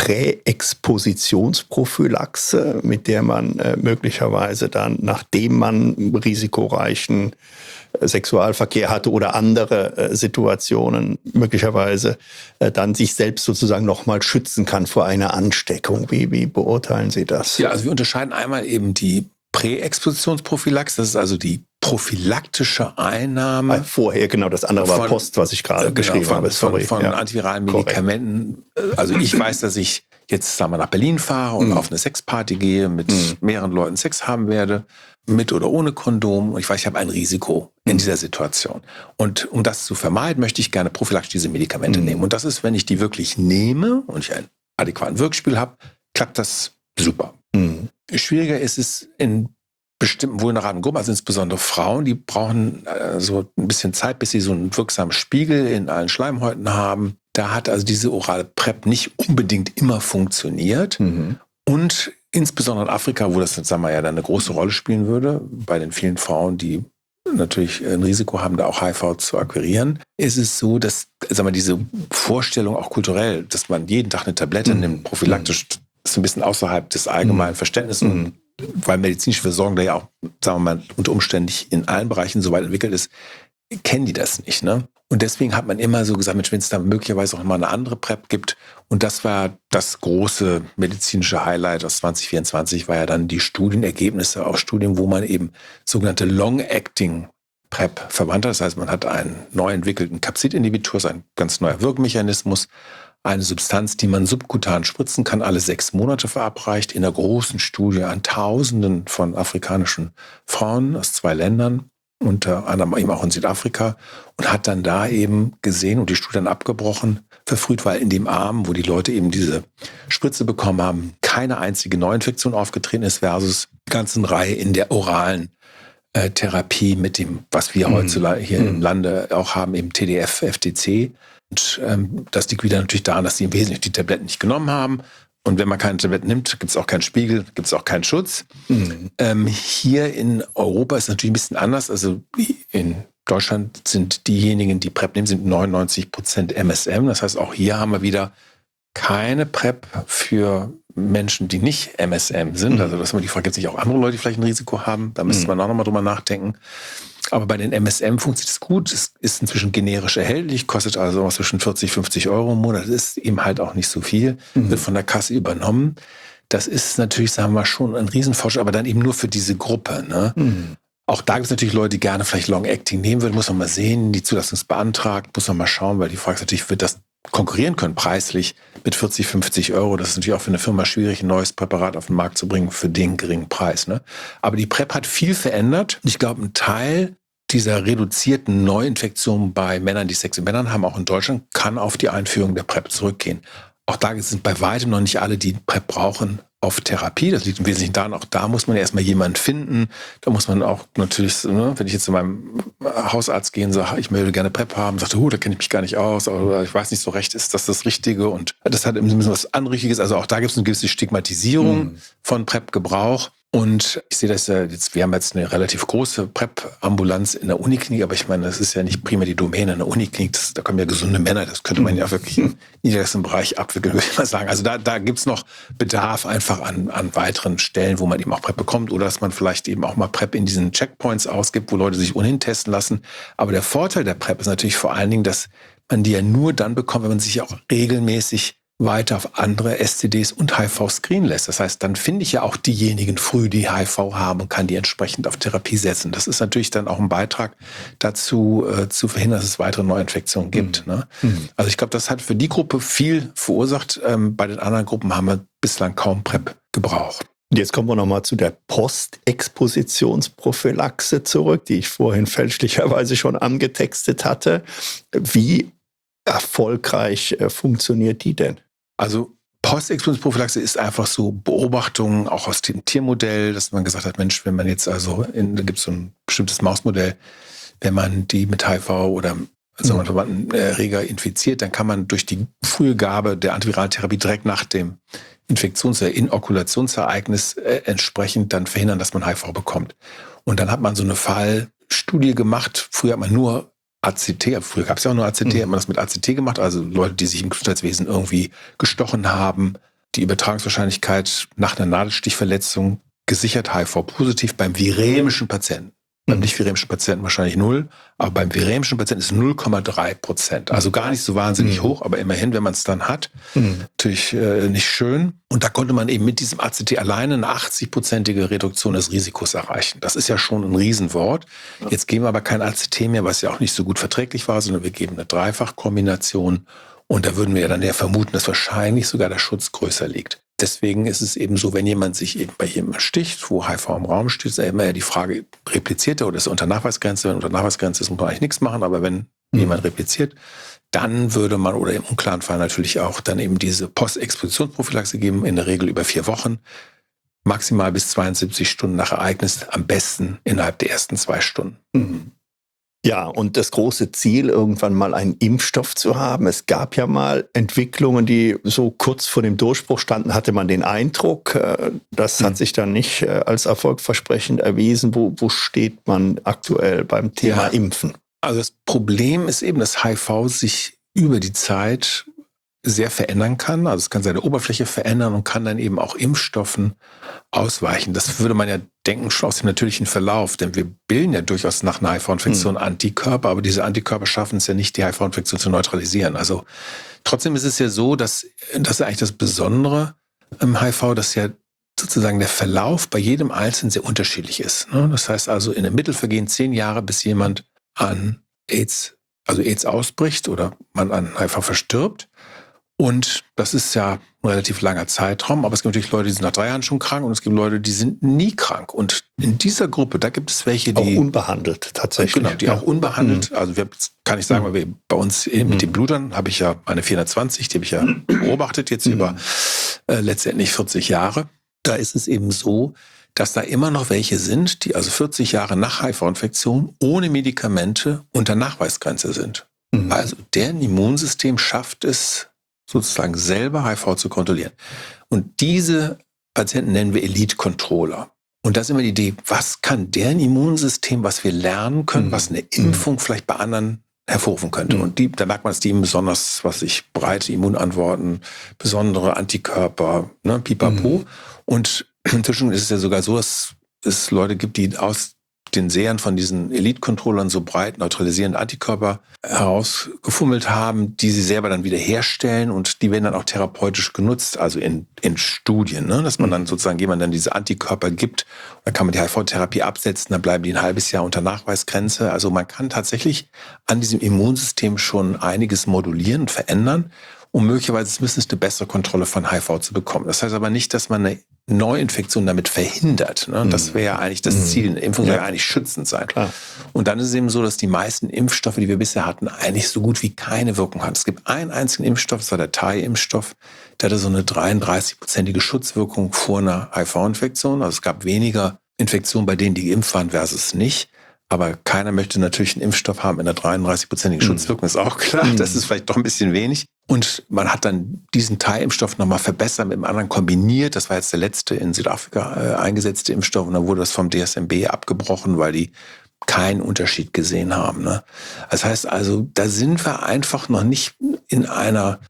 Präexpositionsprophylaxe, mit der man möglicherweise dann, nachdem man risikoreichen Sexualverkehr hatte oder andere Situationen, möglicherweise dann sich selbst sozusagen nochmal schützen kann vor einer Ansteckung. Wie beurteilen Sie das? Ja, also wir unterscheiden einmal eben die Präexpositionsprophylaxe, das ist also die prophylaktische Einnahme. Vorher, genau, das andere war Post, was ich gerade beschrieben habe. Sorry. Von antiviralen Medikamenten. Also ich weiß, dass ich jetzt, sagen wir, nach Berlin fahre und auf eine Sexparty gehe, mit mehreren Leuten Sex haben werde, mit oder ohne Kondom. Und ich weiß, ich habe ein Risiko in dieser Situation. Und um das zu vermeiden, möchte ich gerne prophylaktisch diese Medikamente nehmen. Und das ist, wenn ich die wirklich nehme und ich einen adäquaten Wirkspiel habe, klappt das super. Schwieriger ist es in bestimmten vulnerablen Gruppen, also insbesondere Frauen, die brauchen so ein bisschen Zeit, bis sie so einen wirksamen Spiegel in allen Schleimhäuten haben. Da hat also diese orale PrEP nicht unbedingt immer funktioniert. Und insbesondere in Afrika, wo das, sagen wir ja, dann eine große Rolle spielen würde, bei den vielen Frauen, die natürlich ein Risiko haben, da auch HIV zu akquirieren, ist es so, dass, sagen wir, diese Vorstellung auch kulturell, dass man jeden Tag eine Tablette nimmt, prophylaktisch, ist ein bisschen außerhalb des allgemeinen Verständnisses. Weil medizinische Versorgung da ja auch, sagen wir mal, unter Umständen nicht in allen Bereichen so weit entwickelt ist, kennen die das nicht. Ne? Und deswegen hat man immer so gesagt, Mensch, wenn es da möglicherweise auch mal eine andere PrEP gibt. Und das war das große medizinische Highlight aus 2024, war ja dann die Studienergebnisse aus Studien, wo man eben sogenannte Long-Acting PrEP verwandt hat. Das heißt, man hat einen neu entwickelten Capsid-Inhibitor, das ist ein ganz neuer Wirkmechanismus, eine Substanz, die man subkutan spritzen kann, alle 6 Monate verabreicht, in einer großen Studie an Tausenden von afrikanischen Frauen aus 2 Ländern, unter anderem eben auch in Südafrika, und hat dann da eben gesehen und die Studie dann abgebrochen, verfrüht, weil in dem Arm, wo die Leute eben diese Spritze bekommen haben, keine einzige Neuinfektion aufgetreten ist, versus die ganzen Reihe in der oralen Therapie mit dem, was wir heutzutage hier im Lande auch haben, eben TDF, FTC. Und das liegt wieder natürlich daran, dass sie im Wesentlichen die Tabletten nicht genommen haben. Und wenn man keine Tabletten nimmt, gibt es auch keinen Spiegel, gibt es auch keinen Schutz. Hier in Europa ist es natürlich ein bisschen anders. Also in Deutschland sind diejenigen, die PrEP nehmen, sind 99% MSM. Das heißt, auch hier haben wir wieder keine PrEP für Menschen, die nicht MSM sind. Also das ist immer die Frage, gibt es nicht auch andere Leute, die vielleicht ein Risiko haben? Da müsste man auch nochmal drüber nachdenken. Aber bei den MSM funktioniert es gut. Es ist inzwischen generisch erhältlich, kostet also zwischen 40, 50 Euro im Monat. Das ist eben halt auch nicht so viel, wird von der Kasse übernommen. Das ist natürlich, sagen wir mal, schon ein Riesenfortschritt, aber dann eben nur für diese Gruppe. Ne? Auch da gibt es natürlich Leute, die gerne vielleicht Long-Acting nehmen würden. Muss man mal sehen, die Zulassung ist beantragt, muss man mal schauen, weil die Frage ist natürlich, wird das konkurrieren können preislich mit 40, 50 Euro. Das ist natürlich auch für eine Firma schwierig, ein neues Präparat auf den Markt zu bringen für den geringen Preis. Ne? Aber die PrEP hat viel verändert. Ich glaube, ein Teil dieser reduzierten Neuinfektion bei Männern, die Sex mit Männern haben, auch in Deutschland, kann auf die Einführung der PrEP zurückgehen. Auch da sind bei weitem noch nicht alle, die PrEP brauchen, auf Therapie. Das liegt im Wesentlichen daran, auch da muss man erstmal jemanden finden. Da muss man auch natürlich, ne, wenn ich jetzt zu meinem Hausarzt gehe und sage, ich möchte gerne PrEP haben, sagt er, da kenne ich mich gar nicht aus, oder ich weiß nicht so recht, ist das das Richtige? Und das hat ein bisschen was Anrüchiges. Also auch da gibt es eine gewisse Stigmatisierung von PrEP-Gebrauch. Und ich sehe das ja jetzt, wir haben jetzt eine relativ große PrEP-Ambulanz in der Uniklinik, aber ich meine, das ist ja nicht primär die Domäne in der Uniklinik, da kommen ja gesunde Männer, das könnte man ja wirklich im niedrigsten Bereich abwickeln, würde ich mal sagen. Also da gibt's noch Bedarf einfach an weiteren Stellen, wo man eben auch PrEP bekommt oder dass man vielleicht eben auch mal PrEP in diesen Checkpoints ausgibt, wo Leute sich ohnehin testen lassen. Aber der Vorteil der PrEP ist natürlich vor allen Dingen, dass man die ja nur dann bekommt, wenn man sich auch regelmäßig weiter auf andere STDs und HIV screenen lässt. Das heißt, dann finde ich ja auch diejenigen früh, die HIV haben und kann die entsprechend auf Therapie setzen. Das ist natürlich dann auch ein Beitrag dazu, zu verhindern, dass es weitere Neuinfektionen gibt. Ne? Also ich glaube, das hat für die Gruppe viel verursacht. Bei den anderen Gruppen haben wir bislang kaum PrEP gebraucht. Jetzt kommen wir nochmal zu der Postexpositionsprophylaxe zurück, die ich vorhin fälschlicherweise schon angetextet hatte. Wie erfolgreich funktioniert die denn? Also Postexpositionsprophylaxe ist einfach so Beobachtungen auch aus dem Tiermodell, dass man gesagt hat, Mensch, wenn man jetzt da gibt es so ein bestimmtes Mausmodell, wenn man die mit HIV oder verwandten Erreger infiziert, dann kann man durch die frühe Gabe der antiviralen Therapie direkt nach dem Infektions- oder Inokulationsereignis entsprechend dann verhindern, dass man HIV bekommt. Und dann hat man so eine Fallstudie gemacht. Früher hat man nur ACT, früher gab es ja auch nur ACT, hat man das mit ACT gemacht, also Leute, die sich im Gesundheitswesen irgendwie gestochen haben, die Übertragungswahrscheinlichkeit nach einer Nadelstichverletzung gesichert HIV-positiv beim virämischen Patienten. Beim nicht virämischen Patienten wahrscheinlich 0, aber beim virämischen Patienten ist 0,3%. Also gar nicht so wahnsinnig hoch, aber immerhin, wenn man es dann hat, natürlich nicht schön. Und da konnte man eben mit diesem ACT alleine eine 80-prozentige Reduktion des Risikos erreichen. Das ist ja schon ein Riesenwort. Jetzt geben wir aber kein ACT mehr, was ja auch nicht so gut verträglich war, sondern wir geben eine Dreifachkombination. Und da würden wir ja dann ja vermuten, dass wahrscheinlich sogar der Schutz größer liegt. Deswegen ist es eben so, wenn jemand sich eben bei jemandem sticht, wo HIV im Raum steht, ist ja immer die Frage, repliziert er oder ist er unter Nachweisgrenze? Wenn unter Nachweisgrenze ist, muss man eigentlich nichts machen, aber wenn jemand repliziert, dann würde man oder im unklaren Fall natürlich auch dann eben diese Postexpositionsprophylaxe geben, in der Regel über 4 Wochen, maximal bis 72 Stunden nach Ereignis, am besten innerhalb der ersten 2 Stunden. Ja, und das große Ziel, irgendwann mal einen Impfstoff zu haben. Es gab ja mal Entwicklungen, die so kurz vor dem Durchbruch standen, hatte man den Eindruck. Das hat sich dann nicht als erfolgversprechend erwiesen. Wo steht man aktuell beim Thema Impfen? Also das Problem ist eben, dass HIV sich über die Zeit sehr verändern kann. Also es kann seine Oberfläche verändern und kann dann eben auch Impfstoffen ausweichen. Das würde man ja denken schon aus dem natürlichen Verlauf, denn wir bilden ja durchaus nach einer HIV-Infektion Antikörper, aber diese Antikörper schaffen es ja nicht, die HIV-Infektion zu neutralisieren. Also trotzdem ist es ja so, dass das eigentlich das Besondere im HIV, dass ja sozusagen der Verlauf bei jedem Einzelnen sehr unterschiedlich ist. Das heißt also, in der Mittel vergehen 10 Jahre, bis jemand an AIDS ausbricht oder man an HIV verstirbt. Und das ist ja ein relativ langer Zeitraum, aber es gibt natürlich Leute, die sind nach 3 Jahren schon krank und es gibt Leute, die sind nie krank. Und in dieser Gruppe, da gibt es welche, die... Auch unbehandelt, tatsächlich. Genau, die auch unbehandelt, also kann ich sagen, weil wir bei uns mit den Blutern, habe ich ja eine 420, die habe ich ja beobachtet jetzt über letztendlich 40 Jahre. Da ist es eben so, dass da immer noch welche sind, die also 40 Jahre nach HIV-Infektion ohne Medikamente unter Nachweisgrenze sind. Also deren Immunsystem schafft es, sozusagen selber HIV zu kontrollieren. Und diese Patienten nennen wir Elite-Controller. Und das ist immer die Idee, was kann deren Immunsystem, was wir lernen können, was eine Impfung vielleicht bei anderen hervorrufen könnte. Und da merkt man, dass die eben besonders, breite Immunantworten, besondere Antikörper, pipapo. Und inzwischen ist es ja sogar so, dass es Leute gibt, die aus den Sehern von diesen Elite-Controllern so breit neutralisierende Antikörper herausgefummelt haben, die sie selber dann wieder herstellen und die werden dann auch therapeutisch genutzt, also in Studien, dass man dann sozusagen jemand dann diese Antikörper gibt, dann kann man die HIV-Therapie absetzen, dann bleiben die ein halbes Jahr unter Nachweisgrenze. Also man kann tatsächlich an diesem Immunsystem schon einiges modulieren und verändern, um möglicherweise zumindest eine bessere Kontrolle von HIV zu bekommen. Das heißt aber nicht, dass man eine Neuinfektion damit verhindert. Das wäre ja eigentlich das Ziel. Eine Impfung soll ja eigentlich schützend sein. Klar. Und dann ist es eben so, dass die meisten Impfstoffe, die wir bisher hatten, eigentlich so gut wie keine Wirkung hatten. Es gibt einen einzigen Impfstoff, das war der TAI-Impfstoff, der hatte so eine 33-prozentige Schutzwirkung vor einer HIV-Infektion. Also es gab weniger Infektionen bei denen, die geimpft waren, versus nicht. Aber keiner möchte natürlich einen Impfstoff haben mit einer 33-prozentigen Schutzwirkung, ist auch klar. Das ist vielleicht doch ein bisschen wenig. Und man hat dann diesen Teilimpfstoff nochmal verbessert, mit dem anderen kombiniert. Das war jetzt der letzte in Südafrika eingesetzte Impfstoff. Und dann wurde das vom DSMB abgebrochen, weil die keinen Unterschied gesehen haben. Ne? Das heißt also, da sind wir einfach noch nicht in einem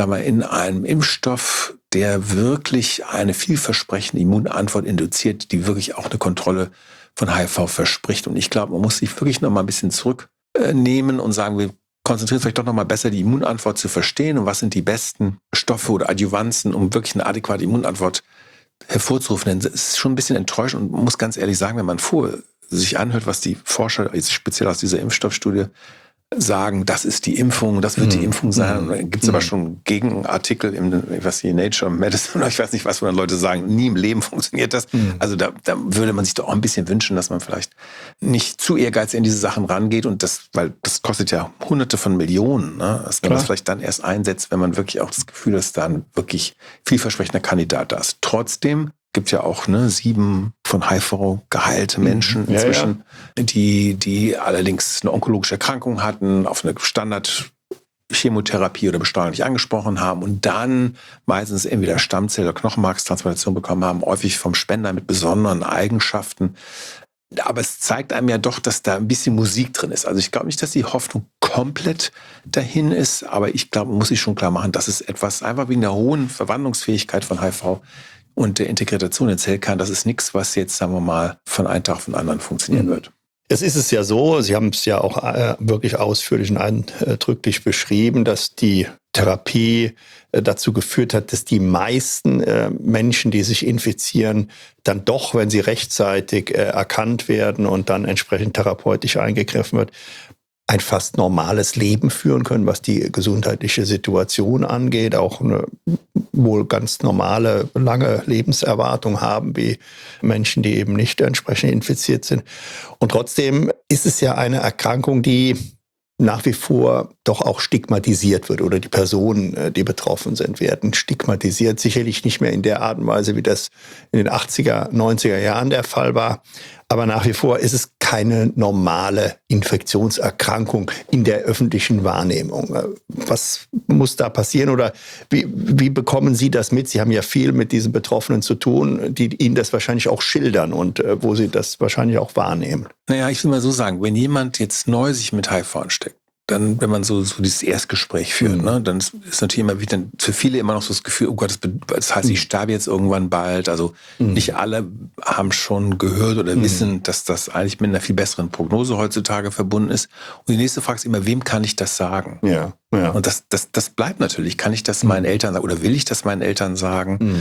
Impfstoff, der wirklich eine vielversprechende Immunantwort induziert, die wirklich auch eine Kontrolle von HIV verspricht. Und ich glaube, man muss sich wirklich noch mal ein bisschen zurücknehmen und sagen, wir konzentrieren uns vielleicht doch noch mal besser, die Immunantwort zu verstehen und was sind die besten Stoffe oder Adjuvanzen, um wirklich eine adäquate Immunantwort hervorzurufen. Denn es ist schon ein bisschen enttäuschend und man muss ganz ehrlich sagen, wenn man sich anhört, was die Forscher, jetzt speziell aus dieser Impfstoffstudie, sagen, das ist die Impfung, das wird die Impfung sein. Und dann gibt es aber schon Gegenartikel in Nature Medicine, ich weiß nicht was, wo dann Leute sagen, nie im Leben funktioniert das. Also da würde man sich doch auch ein bisschen wünschen, dass man vielleicht nicht zu ehrgeizig in diese Sachen rangeht und weil das kostet ja Hunderte von Millionen, ne? Dass man das vielleicht dann erst einsetzt, wenn man wirklich auch das Gefühl hat, dass da ein wirklich vielversprechender Kandidat da ist. Trotzdem gibt ja auch 7 von HIV geheilte Menschen inzwischen, die allerdings eine onkologische Erkrankung hatten, auf eine Standard-Chemotherapie oder Bestrahlung nicht angesprochen haben und dann meistens entweder Stammzell- oder Knochenmarkstransplantation bekommen haben, häufig vom Spender mit besonderen Eigenschaften. Aber es zeigt einem ja doch, dass da ein bisschen Musik drin ist. Also ich glaube nicht, dass die Hoffnung komplett dahin ist, aber ich glaube, man muss sich schon klar machen, dass es etwas einfach wegen der hohen Verwandlungsfähigkeit von HIV und der Integration in Zellkern, das ist nichts, was jetzt, sagen wir mal, von einem Tag auf den anderen funktionieren wird. Es ist es ja so, Sie haben es ja auch wirklich ausführlich und eindrücklich beschrieben, dass die Therapie dazu geführt hat, dass die meisten Menschen, die sich infizieren, dann doch, wenn sie rechtzeitig erkannt werden und dann entsprechend therapeutisch eingegriffen wird, ein fast normales Leben führen können, was die gesundheitliche Situation angeht, auch eine wohl ganz normale, lange Lebenserwartung haben, wie Menschen, die eben nicht entsprechend infiziert sind. Und trotzdem ist es ja eine Erkrankung, die nach wie vor doch auch stigmatisiert wird oder die Personen, die betroffen sind, werden stigmatisiert. Sicherlich nicht mehr in der Art und Weise, wie das in den 80er, 90er Jahren der Fall war. Aber nach wie vor ist es keine normale Infektionserkrankung in der öffentlichen Wahrnehmung. Was muss da passieren oder wie bekommen Sie das mit? Sie haben ja viel mit diesen Betroffenen zu tun, die Ihnen das wahrscheinlich auch schildern und wo Sie das wahrscheinlich auch wahrnehmen. Naja, ich will mal so sagen, wenn jemand jetzt neu sich mit HIV ansteckt, dann, wenn man so dieses Erstgespräch führt, ne, dann ist natürlich immer wieder für viele immer noch so das Gefühl, oh Gott, das heißt, ich sterbe jetzt irgendwann bald. Also nicht alle haben schon gehört oder wissen, dass das eigentlich mit einer viel besseren Prognose heutzutage verbunden ist. Und die nächste Frage ist immer, wem kann ich das sagen? Ja. Und das bleibt natürlich. Kann ich das meinen Eltern sagen oder will ich das meinen Eltern sagen?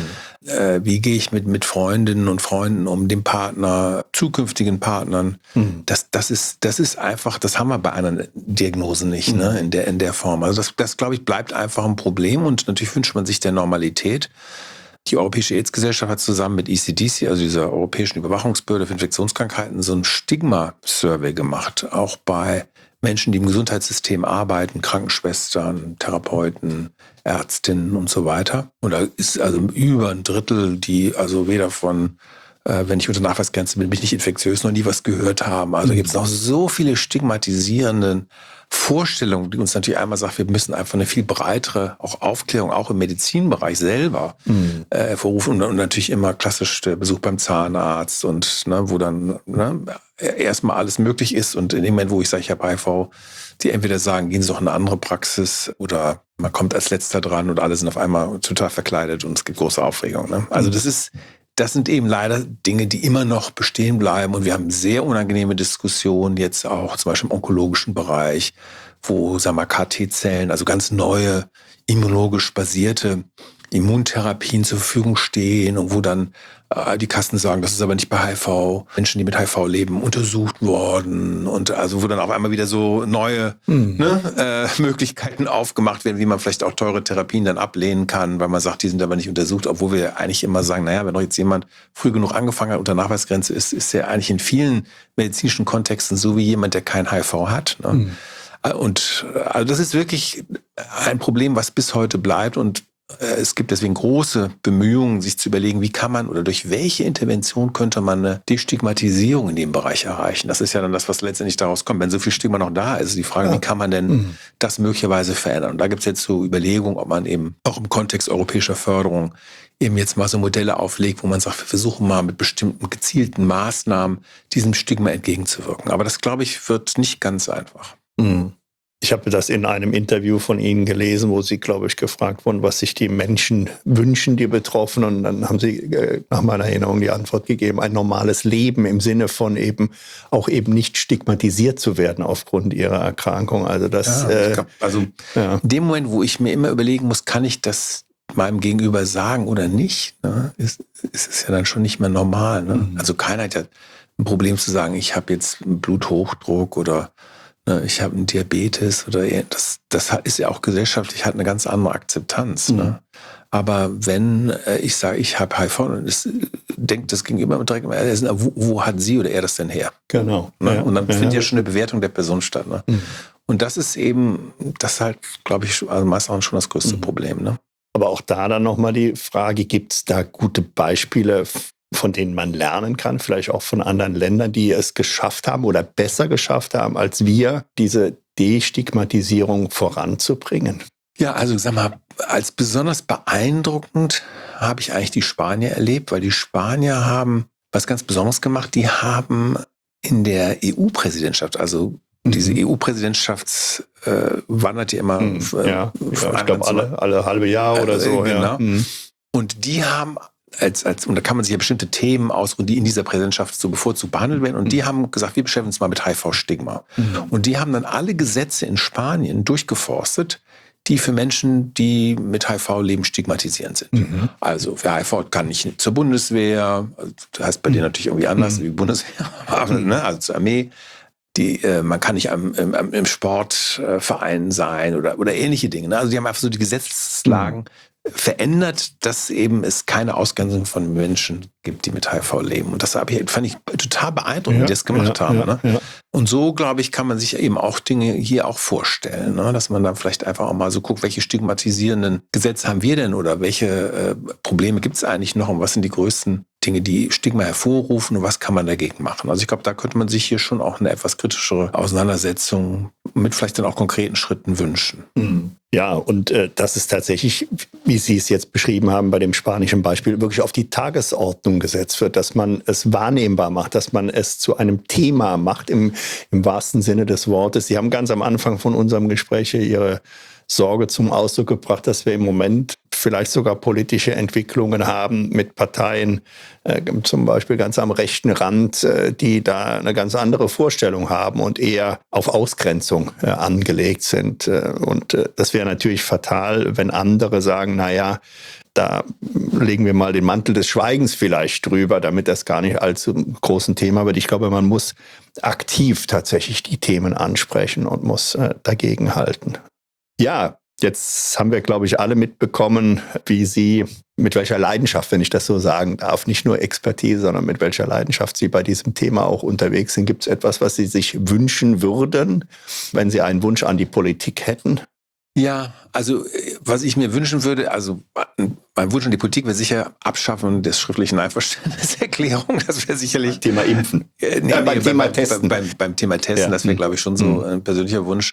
Wie gehe ich mit Freundinnen und Freunden um, dem Partner, zukünftigen Partnern? Das ist einfach, das haben wir bei einer Diagnose nicht, ne, in der Form. Also das glaube ich, bleibt einfach ein Problem und natürlich wünscht man sich der Normalität. Die Europäische AIDS-Gesellschaft hat zusammen mit ECDC, also dieser Europäischen Überwachungsbehörde für Infektionskrankheiten, so ein Stigma-Survey gemacht, auch bei Menschen, die im Gesundheitssystem arbeiten, Krankenschwestern, Therapeuten, Ärztinnen und so weiter. Und da ist also über ein Drittel, die also weder von, wenn ich unter Nachweisgrenze bin, bin ich nicht infektiös, noch nie was gehört haben. Also gibt es noch so viele stigmatisierende Vorstellungen, die uns natürlich einmal sagt, wir müssen einfach eine viel breitere auch Aufklärung, auch im Medizinbereich selber hervorrufen. Und natürlich immer klassisch der Besuch beim Zahnarzt und wo dann erstmal alles möglich ist. Und in dem Moment, wo ich sage, ich habe HIV, die entweder sagen, gehen Sie doch in eine andere Praxis oder man kommt als Letzter dran und alle sind auf einmal total verkleidet und es gibt große Aufregung. Ne? Also das sind eben leider Dinge, die immer noch bestehen bleiben. Und wir haben sehr unangenehme Diskussionen jetzt auch zum Beispiel im onkologischen Bereich, wo, sagen wir, KT-Zellen, also ganz neue immunologisch basierte Immuntherapien zur Verfügung stehen und wo dann die Kassen sagen, das ist aber nicht bei HIV, Menschen, die mit HIV leben, untersucht worden und also wo dann auf einmal wieder so neue Möglichkeiten aufgemacht werden, wie man vielleicht auch teure Therapien dann ablehnen kann, weil man sagt, die sind aber nicht untersucht, obwohl wir eigentlich immer sagen, naja, wenn doch jetzt jemand früh genug angefangen hat, unter Nachweisgrenze ist er eigentlich in vielen medizinischen Kontexten so wie jemand, der kein HIV hat. Ne? Und also das ist wirklich ein Problem, was bis heute bleibt und es gibt deswegen große Bemühungen, sich zu überlegen, wie kann man oder durch welche Intervention könnte man eine Destigmatisierung in dem Bereich erreichen. Das ist ja dann das, was letztendlich daraus kommt. Wenn so viel Stigma noch da ist, die Frage, wie kann man denn das möglicherweise verändern? Und da gibt es jetzt so Überlegungen, ob man eben auch im Kontext europäischer Förderung eben jetzt mal so Modelle auflegt, wo man sagt, wir versuchen mal mit bestimmten gezielten Maßnahmen diesem Stigma entgegenzuwirken. Aber das, glaube ich, wird nicht ganz einfach. Ich habe das in einem Interview von Ihnen gelesen, wo Sie, glaube ich, gefragt wurden, was sich die Menschen wünschen, die Betroffenen. Und dann haben Sie nach meiner Erinnerung die Antwort gegeben, ein normales Leben im Sinne von eben nicht stigmatisiert zu werden aufgrund ihrer Erkrankung. Also das. Ich glaub, in dem Moment, wo ich mir immer überlegen muss, kann ich das meinem Gegenüber sagen oder nicht, ne, ist es ja dann schon nicht mehr normal. Ne? Also keiner hat ja ein Problem zu sagen, ich habe jetzt einen Bluthochdruck oder ich habe einen Diabetes oder das ist ja auch gesellschaftlich, hat eine ganz andere Akzeptanz. Ne? Aber wenn ich sage, ich habe HIV, und denkt das Gegenüber direkt, wo hat sie oder er das denn her? Genau. Ne? Ja, und dann findet ja schon eine Bewertung der Person statt. Ne? Und das ist eben, das ist halt, glaube ich, also meistens schon das größte Problem. Ne? Aber auch da dann nochmal die Frage, gibt es da gute Beispiele, von denen man lernen kann, vielleicht auch von anderen Ländern, die es geschafft haben oder besser geschafft haben, als wir, diese Destigmatisierung voranzubringen? Ja, also sag mal, als besonders beeindruckend habe ich eigentlich die Spanier erlebt, weil die Spanier haben was ganz Besonderes gemacht. Die haben in der EU-Präsidentschaft, also diese EU-Präsidentschaft wandert ja immer. Ich glaube alle halbe Jahr oder so. Genau. Und die haben und da kann man sich ja bestimmte Themen ausruhen, die in dieser Präsidentschaft so bevorzugt behandelt werden. Und die haben gesagt, wir beschäftigen uns mal mit HIV-Stigma. Und die haben dann alle Gesetze in Spanien durchgeforstet, die für Menschen, die mit HIV leben, stigmatisierend sind. Also wer HIV hat, kann nicht zur Bundeswehr, das heißt bei denen natürlich irgendwie anders wie Bundeswehr, also zur Armee. Man kann nicht im Sportverein sein oder ähnliche Dinge. Ne? Also die haben einfach so die Gesetzeslagen verändert, dass eben es keine Ausgrenzung von Menschen gibt, die mit HIV leben. Und das fand ich total beeindruckend, wie die das gemacht haben. Ne? Ja. Und so, glaube ich, kann man sich eben auch Dinge hier auch vorstellen, ne? Dass man dann vielleicht einfach auch mal so guckt, welche stigmatisierenden Gesetze haben wir denn oder welche Probleme gibt es eigentlich noch und was sind die größten Dinge, die Stigma hervorrufen und was kann man dagegen machen? Also ich glaube, da könnte man sich hier schon auch eine etwas kritischere Auseinandersetzung mit vielleicht dann auch konkreten Schritten wünschen. Ja, und das ist tatsächlich, wie Sie es jetzt beschrieben haben, bei dem spanischen Beispiel wirklich auf die Tagesordnung gesetzt wird, dass man es wahrnehmbar macht, dass man es zu einem Thema macht, im wahrsten Sinne des Wortes. Sie haben ganz am Anfang von unserem Gespräch Ihre Sorge zum Ausdruck gebracht, dass wir im Moment vielleicht sogar politische Entwicklungen haben mit Parteien, zum Beispiel ganz am rechten Rand, die da eine ganz andere Vorstellung haben und eher auf Ausgrenzung angelegt sind. Und das wäre natürlich fatal, wenn andere sagen, naja, da legen wir mal den Mantel des Schweigens vielleicht drüber, damit das gar nicht allzu groß ein Thema wird. Ich glaube, man muss aktiv tatsächlich die Themen ansprechen und muss dagegen halten. Ja, jetzt haben wir, glaube ich, alle mitbekommen, wie Sie, mit welcher Leidenschaft, wenn ich das so sagen darf, nicht nur Expertise, sondern mit welcher Leidenschaft Sie bei diesem Thema auch unterwegs sind. Gibt es etwas, was Sie sich wünschen würden, wenn Sie einen Wunsch an die Politik hätten? Ja, also was ich mir wünschen würde, also mein Wunsch an die Politik wäre sicher Abschaffen des schriftlichen Einverständniserklärung. Das wäre sicherlich... Thema Impfen. Beim Thema Testen. Beim Thema Testen, das wäre, glaube ich, schon so ein persönlicher Wunsch.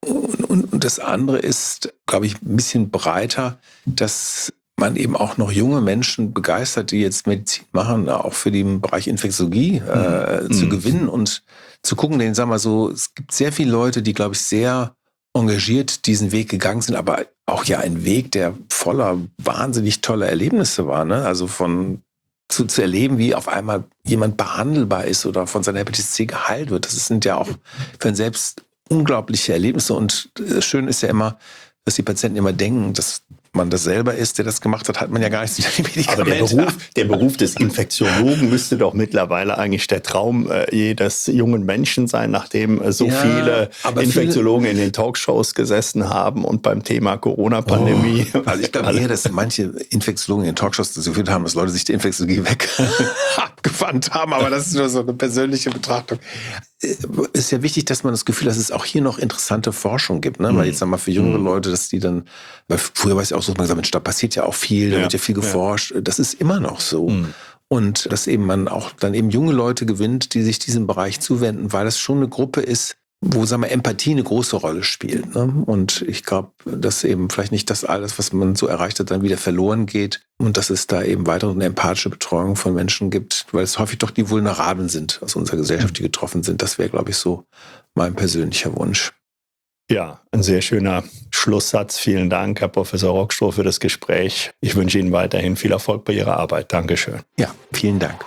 Und das andere ist, glaube ich, ein bisschen breiter, dass man eben auch noch junge Menschen begeistert, die jetzt Medizin machen, auch für den Bereich Infektiologie zu gewinnen und zu gucken. Denn sagen wir mal so, es gibt sehr viele Leute, die, glaube ich, sehr engagiert diesen Weg gegangen sind, aber auch ja ein Weg, der voller wahnsinnig toller Erlebnisse war. Ne? Also zu erleben, wie auf einmal jemand behandelbar ist oder von seiner Hepatitis C geheilt wird. Das sind ja auch für einen selbst unglaubliche Erlebnisse. Und schön ist ja immer, dass die Patienten immer denken, dass man das selber ist, der das gemacht hat, hat man ja gar nichts mit den Medikamenten. Aber der Beruf des Infektiologen müsste doch mittlerweile eigentlich der Traum jedes jungen Menschen sein, nachdem so viele Infektiologen in den Talkshows gesessen haben und beim Thema Corona-Pandemie. Also ich glaube eher, dass manche Infektiologen in den Talkshows das Gefühl haben, dass Leute sich die Infektiologie weg abgewandt haben, aber das ist nur so eine persönliche Betrachtung. ist ja wichtig, dass man das Gefühl hat, dass es auch hier noch interessante Forschung gibt. Ne? Weil jetzt sagen wir mal für jüngere Leute, dass die dann, weil früher war es ja auch so, dass man gesagt hat, da passiert ja auch viel, da wird ja viel geforscht. Das ist immer noch so. Und dass eben man auch dann eben junge Leute gewinnt, die sich diesem Bereich zuwenden, weil das schon eine Gruppe ist, wo, sagen wir, Empathie eine große Rolle spielt. Ne? Und ich glaube, dass eben vielleicht nicht das alles, was man so erreicht hat, dann wieder verloren geht und dass es da eben weitere eine empathische Betreuung von Menschen gibt, weil es häufig doch die Vulnerablen sind aus unserer Gesellschaft, die getroffen sind. Das wäre, glaube ich, so mein persönlicher Wunsch. Ja, ein sehr schöner Schlusssatz. Vielen Dank, Herr Professor Rockstroh, für das Gespräch. Ich wünsche Ihnen weiterhin viel Erfolg bei Ihrer Arbeit. Dankeschön. Ja, vielen Dank.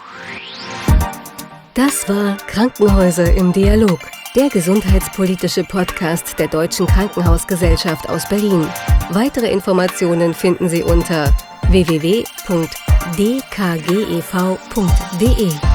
Das war Krankenhäuser im Dialog, der gesundheitspolitische Podcast der Deutschen Krankenhausgesellschaft aus Berlin. Weitere Informationen finden Sie unter www.dkgev.de.